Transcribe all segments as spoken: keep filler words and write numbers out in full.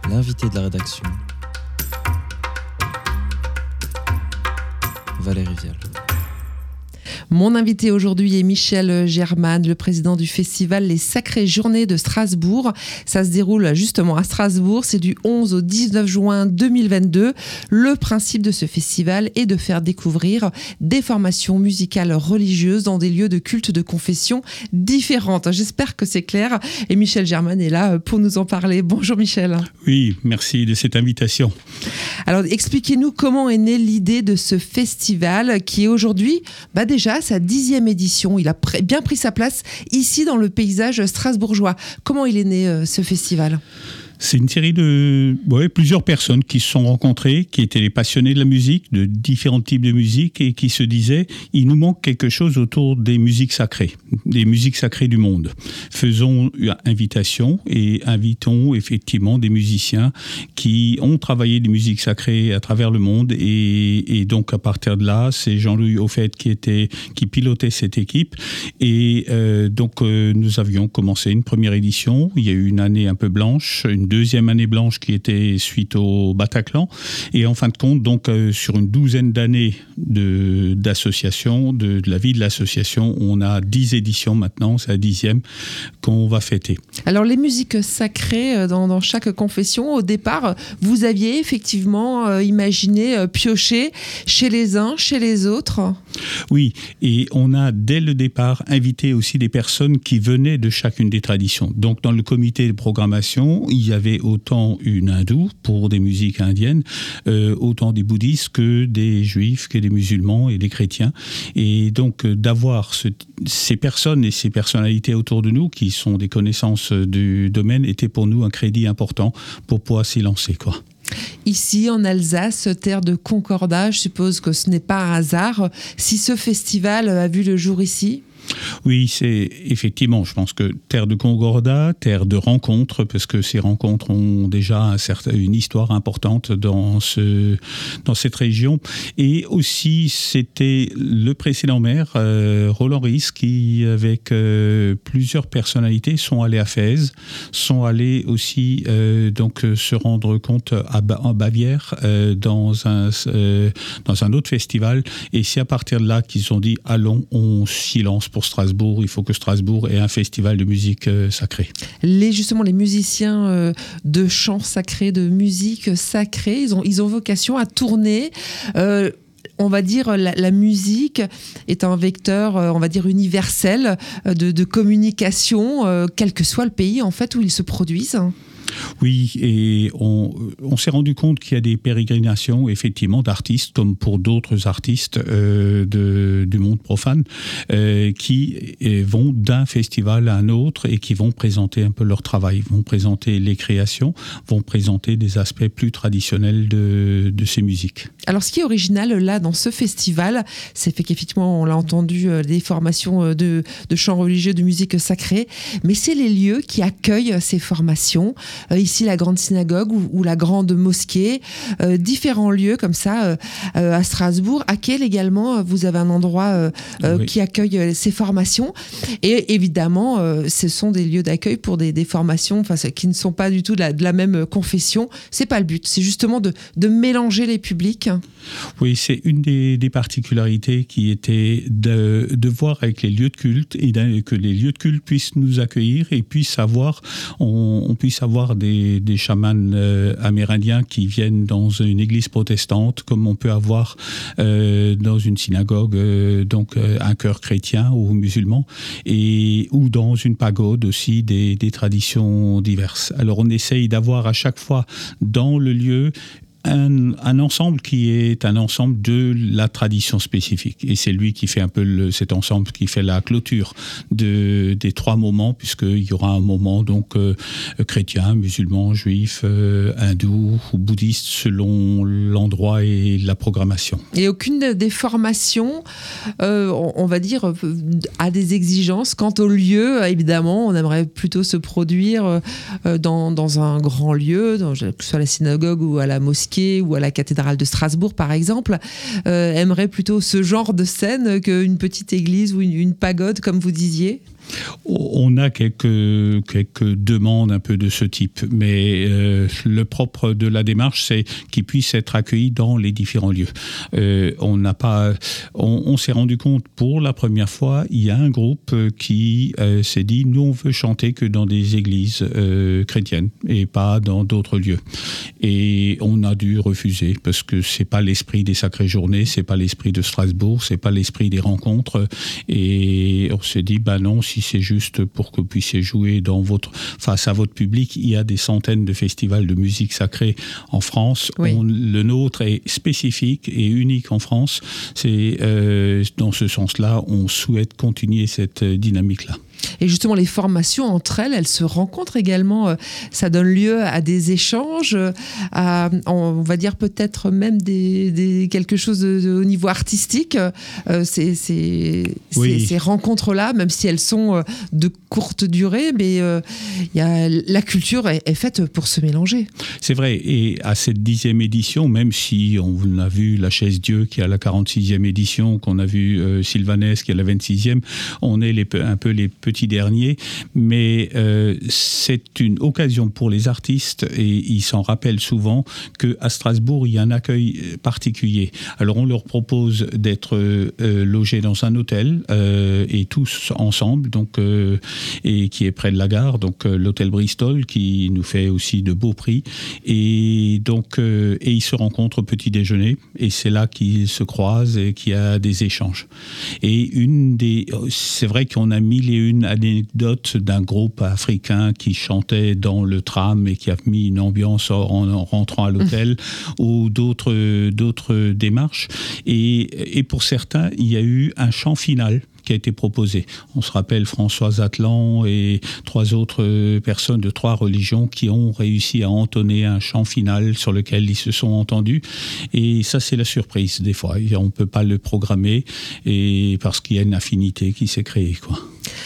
L'invité de la rédaction, Valérie Vial. Mon invité aujourd'hui est Michel German, le président du festival Les Sacrées Journées de Strasbourg. Ça se déroule justement à Strasbourg, c'est du onze au dix-neuf juin deux mille vingt-deux. Le principe de ce festival est de faire découvrir des formations musicales religieuses dans des lieux de culte de confession différentes. J'espère que c'est clair et Michel German est là pour nous en parler. Bonjour Michel. Oui, merci de cette invitation. Alors expliquez-nous comment est née l'idée de ce festival qui est aujourd'hui bah déjà sa dixième édition. Il a pr- bien pris sa place ici dans le paysage strasbourgeois. Comment il est né euh, ce festival ? C'est une série de ouais, plusieurs personnes qui se sont rencontrées, qui étaient les passionnés de la musique, de différents types de musique, et qui se disaient il nous manque quelque chose autour des musiques sacrées, des musiques sacrées du monde. Faisons une invitation et invitons effectivement des musiciens qui ont travaillé des musiques sacrées à travers le monde. Et, et donc à partir de là, c'est Jean-Louis Aufet qui était qui pilotait cette équipe. Et euh, donc euh, nous avions commencé une première édition. Il y a eu une année un peu blanche, une deuxième année blanche qui était suite au Bataclan. Et en fin de compte, donc, euh, sur une douzaine d'années de, d'association, de, de la vie de l'association, on a dix éditions maintenant, c'est la dixième qu'on va fêter. Alors, les musiques sacrées dans, dans chaque confession, au départ, vous aviez effectivement euh, imaginé euh, piocher chez les uns, chez les autres ? Oui, et on a dès le départ invité aussi des personnes qui venaient de chacune des traditions. Donc, dans le comité de programmation, il y avait autant une hindoue pour des musiques indiennes, euh, autant des bouddhistes que des juifs, que des musulmans et des chrétiens. Et donc euh, d'avoir ce, ces personnes et ces personnalités autour de nous qui sont des connaissances du domaine était pour nous un crédit important pour pouvoir s'y lancer, quoi. Ici, en Alsace, terre de concordat, je suppose que ce n'est pas un hasard si ce festival a vu le jour ici ? Oui, c'est effectivement, je pense que terre de concordat, terre de rencontres, parce que ces rencontres ont déjà un certain, une histoire importante dans, ce, dans cette région. Et aussi, c'était le précédent maire, euh, Roland Ries, qui, avec euh, plusieurs personnalités, sont allés à Fès, sont allés aussi euh, donc, se rendre compte à ba- en Bavière, euh, dans, un, euh, dans un autre festival. Et c'est à partir de là qu'ils ont dit, allons, on s'y lance pour Strasbourg, il faut que Strasbourg ait un festival de musique euh, sacrée. Les, justement, les musiciens euh, de chants sacrés, de musique sacrée, ils ont, ils ont vocation à tourner. Euh, on va dire la, la musique est un vecteur, euh, on va dire universel euh, de, de communication, euh, quel que soit le pays en fait où ils se produisent. Oui, et on, on s'est rendu compte qu'il y a des pérégrinations, effectivement, d'artistes, comme pour d'autres artistes euh, de, du monde profane, euh, qui vont d'un festival à un autre et qui vont présenter un peu leur travail, vont présenter les créations, vont présenter des aspects plus traditionnels de, de ces musiques. Alors, ce qui est original, là, dans ce festival, c'est fait qu'effectivement, on l'a entendu, euh, des formations de, de chants religieux, de musique sacrée, mais c'est les lieux qui accueillent ces formations. Euh, ici, la grande synagogue ou, ou la grande mosquée, euh, différents lieux comme ça euh, euh, à Strasbourg. À Kehl également, vous avez un endroit euh, euh, oui. qui accueille ces formations. Et évidemment, euh, ce sont des lieux d'accueil pour des, des formations enfin, qui ne sont pas du tout de la, de la même confession. C'est pas le but, c'est justement de, de mélanger les publics. Oui, c'est une des, des particularités qui était de, de voir avec les lieux de culte et que les lieux de culte puissent nous accueillir et puissent avoir, on, on puisse avoir des, des chamans euh, amérindiens qui viennent dans une église protestante, comme on peut avoir euh, dans une synagogue, euh, donc euh, un chœur chrétien ou musulman, et, ou dans une pagode aussi des, des traditions diverses. Alors on essaye d'avoir à chaque fois dans le lieu Un, un ensemble qui est un ensemble de la tradition spécifique. Et c'est lui qui fait un peu le, cet ensemble qui fait la clôture de, des trois moments, puisqu'il y aura un moment donc euh, chrétien, musulman, juif, euh, hindou ou bouddhiste selon l'endroit et la programmation. Et aucune des formations, euh, on, on va dire, a des exigences quant au lieu. Évidemment, on aimerait plutôt se produire euh, dans, dans un grand lieu, dans, que ce soit la synagogue ou à la mosquée, mosquée ou à la cathédrale de Strasbourg, par exemple, euh, aimerait plutôt ce genre de scène qu'une petite église ou une, une pagode, comme vous disiez ? On a quelques, quelques demandes un peu de ce type, mais euh, le propre de la démarche, c'est qu'ils puissent être accueillis dans les différents lieux. Euh, on n'a pas, on, on s'est rendu compte pour la première fois, il y a un groupe qui euh, s'est dit, nous on veut chanter que dans des églises euh, chrétiennes et pas dans d'autres lieux. Et on a dû refuser parce que c'est pas l'esprit des Sacrées Journées, c'est pas l'esprit de Strasbourg, c'est pas l'esprit des rencontres. Et on s'est dit, bah non, si c'est juste pour que vous puissiez jouer dans votre, face à votre public. Il y a des centaines de festivals de musique sacrée en France. Oui. On, le nôtre est spécifique et unique en France. C'est, euh, dans ce sens-là, on souhaite continuer cette dynamique-là. Et justement, les formations entre elles, elles se rencontrent également. Ça donne lieu à des échanges, à, on va dire peut-être même des, des, quelque chose de, de, au niveau artistique. Euh, ces, ces, oui. ces, ces rencontres-là, même si elles sont de courte durée, mais euh, y a, la culture est, est faite pour se mélanger. C'est vrai. Et à cette dixième édition, même si on a vu La Chaise Dieu qui est à la quarante-sixième édition, qu'on a vu euh, Sylvanès qui est à la vingt-sixième, on est les, un peu les petit dernier, mais euh, c'est une occasion pour les artistes, et ils s'en rappellent souvent, qu'à Strasbourg, il y a un accueil particulier. Alors on leur propose d'être euh, logés dans un hôtel, euh, et tous ensemble, donc, euh, et qui est près de la gare, donc euh, l'hôtel Bristol, qui nous fait aussi de beaux prix, et donc euh, et ils se rencontrent au petit déjeuner, et c'est là qu'ils se croisent et qu'il y a des échanges. Et une des, c'est vrai qu'on a mille et une anecdote d'un groupe africain qui chantait dans le tram et qui a mis une ambiance en, en rentrant à l'hôtel, mmh. ou d'autres, d'autres démarches. Et, et pour certains, il y a eu un chant final qui a été proposé. On se rappelle Françoise Atlan et trois autres personnes de trois religions qui ont réussi à entonner un chant final sur lequel ils se sont entendus. Et ça, c'est la surprise des fois. On ne peut pas le programmer, et parce qu'il y a une affinité qui s'est créée, quoi.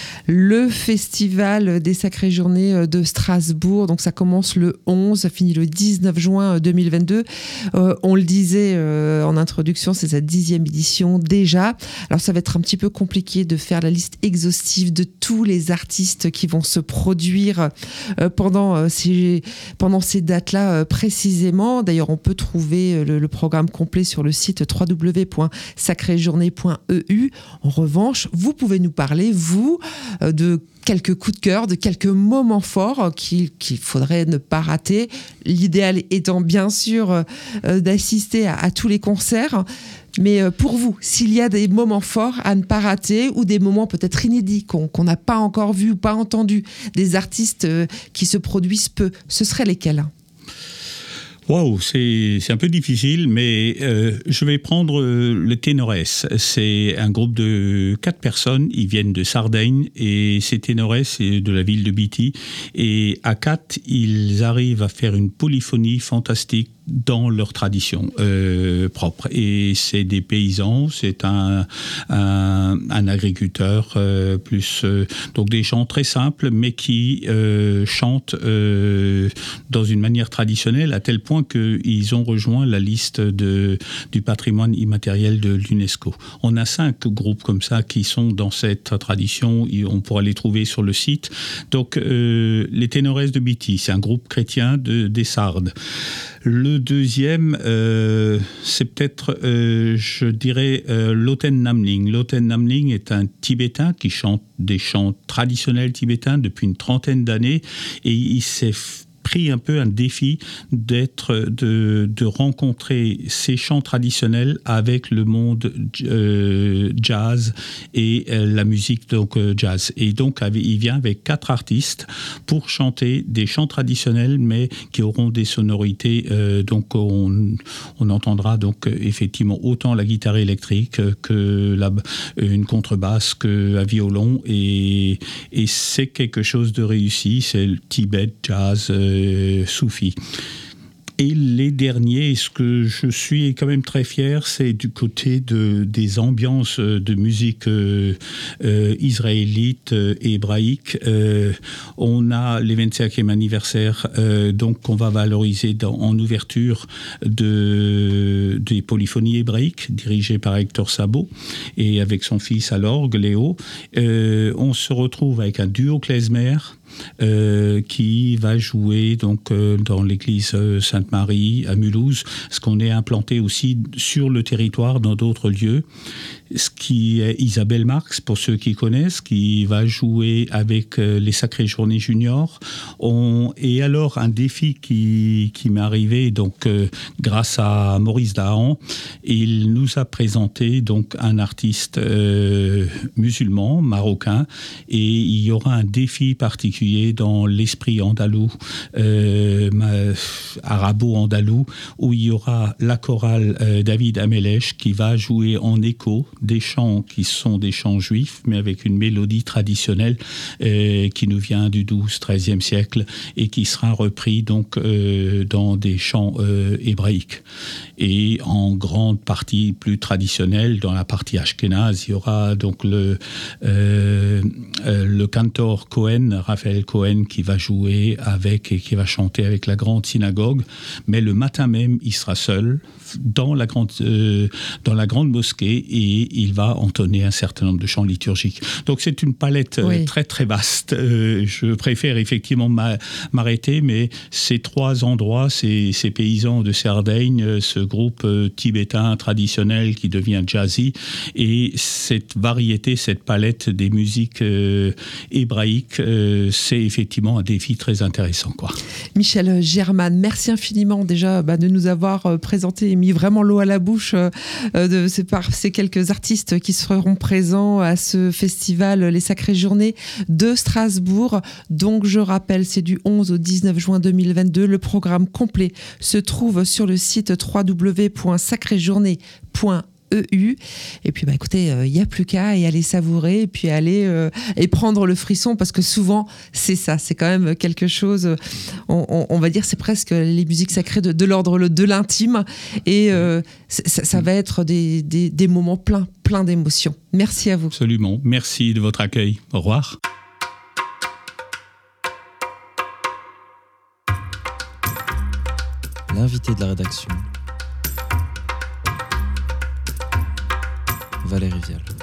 Le Festival des Sacrées Journées de Strasbourg, donc ça commence le onze, ça finit le dix-neuf juin deux mille vingt-deux. Euh, on le disait euh, en introduction, c'est sa dixième édition déjà. Alors ça va être un petit peu compliqué de faire la liste exhaustive de tous les artistes qui vont se produire euh, pendant, euh, ces, pendant ces dates-là euh, précisément. D'ailleurs, on peut trouver le, le programme complet sur le site w w w point sacrée journée point e u. En revanche, vous pouvez nous parler, vous, de quelques coups de cœur, de quelques moments forts qu'il, qu'il faudrait ne pas rater. L'idéal étant bien sûr euh, d'assister à, à tous les concerts. Mais euh, pour vous, s'il y a des moments forts à ne pas rater, ou des moments peut-être inédits qu'on, qu'on n'a pas encore vus ou pas entendus, des artistes euh, qui se produisent peu, ce seraient lesquels ? Wow, c'est, c'est un peu difficile, mais euh, je vais prendre euh, le Ténores. C'est un groupe de quatre personnes, ils viennent de Sardaigne, et ces Ténores, c'est de la ville de Biti. Et à quatre, ils arrivent à faire une polyphonie fantastique dans leur tradition euh, propre. Et c'est des paysans, c'est un, un, un agriculteur, euh, plus euh, donc des chants très simples, mais qui euh, chantent euh, dans une manière traditionnelle, à tel point qu'ils ont rejoint la liste de, du patrimoine immatériel de l'UNESCO. On a cinq groupes comme ça qui sont dans cette tradition, et on pourra les trouver sur le site. Donc euh, les Ténores de Biti, c'est un groupe chrétien de, des Sardes. Le deuxième, euh, c'est peut-être, euh, je dirais, euh, Loten Namling. Loten Namling est un Tibétain qui chante des chants traditionnels tibétains depuis une trentaine d'années, et il s'est pris un peu un défi d'être, de, de rencontrer ces chants traditionnels avec le monde euh, jazz et euh, la musique donc euh, jazz. Et donc il vient avec quatre artistes pour chanter des chants traditionnels, mais qui auront des sonorités. Euh, donc on, on entendra donc effectivement autant la guitare électrique que la, une contrebasse, que un violon, et, et c'est quelque chose de réussi. C'est le Tibet jazz. Euh, soufi. Et les derniers, ce que je suis quand même très fier, c'est du côté de, des ambiances de musique euh, euh, israélite, euh, hébraïque. Euh, on a les vingt-cinquième anniversaire, euh, donc qu'on va valoriser dans, en ouverture de, des polyphonies hébraïques, dirigées par Hector Sabo, et avec son fils à l'orgue, Léo. Euh, on se retrouve avec un duo klezmer, Euh, qui va jouer donc euh, dans l'église euh, Sainte-Marie à Mulhouse, ce qu'on est implanté aussi sur le territoire dans d'autres lieux. Ce qui est Isabelle Marx, pour ceux qui connaissent, qui va jouer avec euh, les Sacrées Journées Juniors. On, et alors, un défi qui, qui m'est arrivé, donc, euh, grâce à Maurice Dahan, il nous a présenté donc, un artiste euh, musulman, marocain, et il y aura un défi particulier dans l'esprit andalou, euh, arabo-andalou, où il y aura la chorale euh, David Amelech qui va jouer en écho des chants qui sont des chants juifs, mais avec une mélodie traditionnelle euh, qui nous vient du douzième, treizième siècle et qui sera repris donc euh, dans des chants euh, hébraïques. Et en grande partie plus traditionnelle, dans la partie ashkénaze, il y aura donc le, euh, euh, le cantor Cohen, Raphaël Cohen, qui va jouer avec et qui va chanter avec la grande synagogue. Mais le matin même, il sera seul dans la grande, euh, dans la grande mosquée et il va entonner un certain nombre de chants liturgiques. Donc c'est une palette oui. euh, très très vaste. Euh, je préfère effectivement m'a, m'arrêter, mais ces trois endroits, ces, ces paysans de Sardaigne, ce groupe euh, tibétain traditionnel qui devient jazzy, et cette variété, cette palette des musiques euh, hébraïques, euh, c'est effectivement un défi très intéressant, quoi. Michel German, merci infiniment déjà bah, de nous avoir euh, présenté et mis vraiment l'eau à la bouche euh, de ces, par ces quelques artistes qui seront présents à ce festival Les Sacrées Journées de Strasbourg. Donc je rappelle, c'est du onze au dix-neuf juin deux mille vingt-deux. Le programme complet se trouve sur le site w w w point sacrée journée point e u. Et puis bah écoutez, il euh, n'y a plus qu'à y aller savourer et puis aller euh, et prendre le frisson, parce que souvent c'est ça, c'est quand même quelque chose, on, on, on va dire c'est presque les musiques sacrées de, de l'ordre de l'intime, et euh, ça, ça va être des, des, des moments pleins plein d'émotions. Merci à vous. Absolument, merci de votre accueil. Au revoir. L'invité de la rédaction, Valérie Vial.